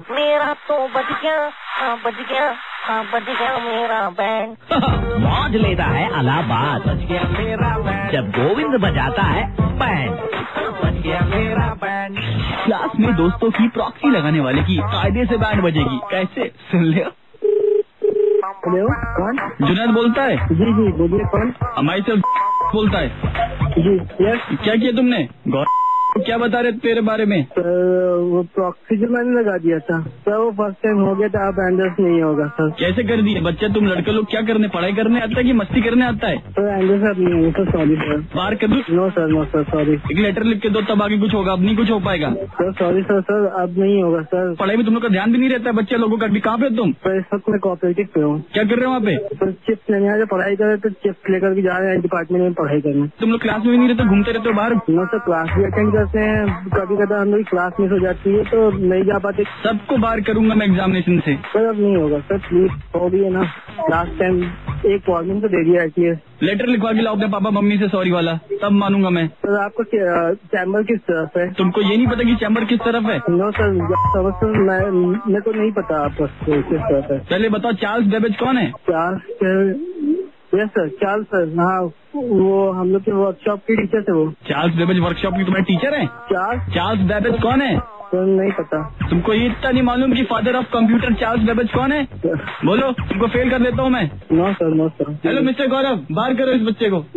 मेरा तो बज गया, बज गया, बज गया मेरा बैंड। मौज लेता है इलाहाबाद, बज गया मेरा बैंड। जब गोविंद बजाता है बैंड। बज गया मेरा बैंड। क्लास में दोस्तों की प्रॉक्सी लगाने वाले की कायदे से बैंड बजेगी। कैसे, सुन ले। हेलो, कौन? जुनैद बोलता है। जी जी बोलिए, कौन? हमारी से बोलता है। जी यस। क्या किया तुमने? क्या बता रहे तेरे बारे में? सर वो प्रॉक्सी जो मैंने लगा दिया था सर, वो फर्स्ट टाइम हो गया था, अब एंडर्स नहीं होगा सर। कैसे कर दिए? बच्चे तुम लड़के लोग क्या करने, पढ़ाई करने आता है कि मस्ती करने आता है? सर एंडर्स अब नहीं होगा सर, सॉरी सर। बाहर कर दूं? No sir sorry. एक लेटर लिख के दो, तब आगे कुछ होगा, अब नहीं कुछ हो पाएगा। सर सॉरी सर अब नहीं होगा सर। पढ़ाई में तुम लोग का ध्यान भी नहीं रहता है बच्चे लोगों का। अभी कहाँ पे तुम? सर इस वक्त मैं कोऑपरेटिव पे हूँ। क्या कर रहे हो वहाँ पे? सर चिप्स लेने आए, पढ़ाई कर रहे तो चिप्स लेकर के जा रहे हैं डिपार्टमेंट में पढ़ाई करने। तुम लोग क्लास में भी नहीं रहते, घूमते रहते हो बाहर? नो सर, क्लास भी अटेंड करते हैं, कभी कभी हम लोग क्लास मिस हो जाती है तो नहीं जा पाते। सबको बाहर करूंगा मैं एग्जामिनेशन से। सर अब नहीं होगा सर, प्लीज। हो भी है ना, लास्ट टाइम एक वार्निंग तो दे दिया है। लेटर लिखवा के लाओ अपने पापा मम्मी से सॉरी वाला, तब मानूंगा मैं। सर आपको चैम्बर किस तरफ है? तुमको ये नहीं पता कि चैम्बर किस तरफ है? नो सर, मेरे को नहीं पता आपको किस तरफ है। पहले बताओ चार्ल्स बेबेज कौन है? Yes sir, Charles sir. हाँ, वो हम लोग के वर्कशॉप के टीचर थे वो। चार्ल्स बेबेज वर्कशॉप की तुम्हारे टीचर हैं? चार्ल्स बेबेज कौन है? सर नहीं पता। तुमको ये इतना नहीं मालूम कि father of computer Charles Babbage कौन है? बोलो, तुमको फेल कर देता हूँ मैं। No sir. Hello mister Gaurav, बाहर करो इस बच्चे को।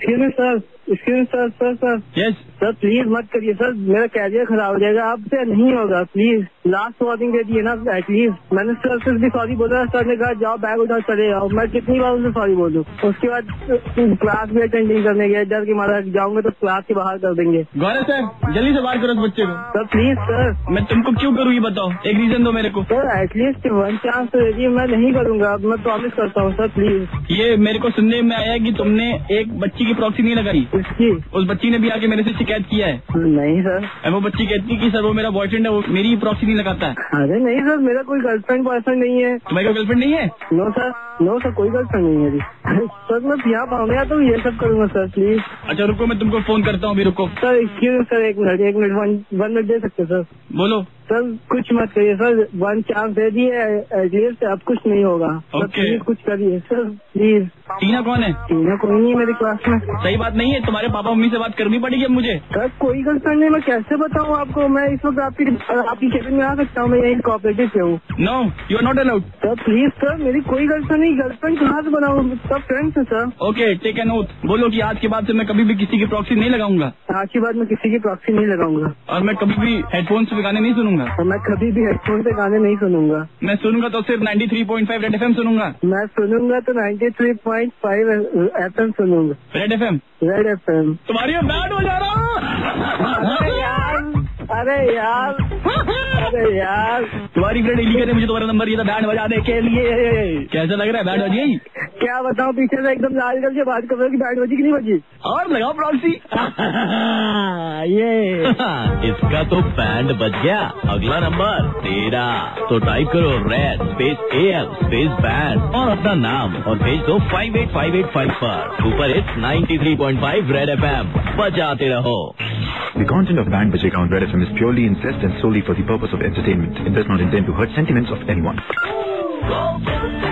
सर यस सर, प्लीज मत करिए सर, मेरा कैरियर खराब हो जाएगा। आपसे नहीं होगा, प्लीज। लास्ट वार्निंग दे दिए ना एटलीस्ट। मैंने सर से भी सॉरी बोला, सर ने कहा जाओ बैग उठा चले जाओ। मैं कितनी बार उनसे सॉरी बोलूं? उसके बाद क्लास भी अटेंड नहीं करने गया, डर के मारा जाऊंगा तो क्लास के बाहर कर देंगे। गौरव सर जल्दी से बाहर करो इस बच्चे को। Sir please sir. मैं तुमको क्यों करूँ ये बताओ, एक रीजन दो मेरे को। सर एटलीस्ट वन चांस तो दीजिए, मैं नहीं करूंगा, अब मैं प्रॉमिस करता हूँ सर, प्लीज। ये मेरे को सुनने में आया कि तुमने एक बच्ची की प्रॉक्सी नहीं लगाई। इसकी उस बच्ची ने भी आके मेरे से शिकायत किया है। नहीं सर। वो बच्ची कहती है कि सर वो मेरा बॉयफ्रेंड है, वो मेरी प्रॉक्सी नहीं लगाता है। अरे नहीं सर, मेरा कोई गर्लफ्रेंड बॉयफ्रेंड नहीं है। तुम्हारी गर्लफ्रेंड नहीं है? नो सर, कोई गर्लफ्रेंड नहीं है मेरी। सर मैं यहाँ पाऊंगा तो ये सब करूंगा सर, प्लीज। अच्छा रुको, मैं तुमको फोन करता हूँ अभी, रुको। सर एक्सक्यूज सर, एक मिनट 1 मिनट दे सकते सर? बोलो। सर कुछ मत करिए सर, 1 चांस दे दिए एटलीस्ट, अब कुछ नहीं होगा। प्लीज कुछ करिए सर, प्लीज। टीना कौन है? टीना कोई नहीं है मेरी क्लास में। सही बात नहीं है, तुम्हारे पापा मम्मी से बात करनी पड़ेगी अब मुझे। सर कोई गर्लफ्रेंड नहीं, मैं कैसे बताऊँ आपको? मैं इस वक्त आपकी केबिन में आ सकता हूँ, मैं यही कोऑपरेटिव से हूँ। No, you are not allowed. Sir please sir, मेरी कोई गर्लफ्रेंड नहीं, गर्लफ्रेंड कहाँ से बनाऊँ? सब फ्रेंड्स है sir. Okay, take an oath. बोलो कि आज के बाद से मैं कभी भी किसी की प्रॉक्सी नहीं लगाऊंगा। आज के बाद मैं किसी की प्रॉक्सी नहीं लगाऊंगा। और मैं कभी भी हेडफोन से गाने नहीं सुनूंगा। और मैं कभी भी हेडफोन से गाने नहीं सुनूंगा। मैं सुनूंगा तो सिर्फ 93.5 रेड एफएम सुनूंगा। मैं सुनूंगा तो 93.5 FM सुनूंगा। Red FM. तुम्हारी बैंड हो जा रहा। अरे यार तुम्हारी फ्रेंड इली करे मुझे तुम्हारा नंबर, ये था बैंड बजाने के लिए। कैसा लग रहा है बैंड बजी? क्या बताऊं, पीछे से एकदम लाल करके बात कर रहे हो कि बैंड बजी कि नहीं बजी? और लगाओ प्रॉक्सी। ये इसका तो बैंड बज गया। अगला नंबर तेरा, तो टाइप करो red space AL space band और अपना नाम और भेज दो 58585 पर। ऊपर इट्स 93.5 रेड FM, बजाते रहो। The content of Band Bajega on Red FM is purely incest and solely for the purpose of entertainment. It does not intend to hurt sentiments of anyone.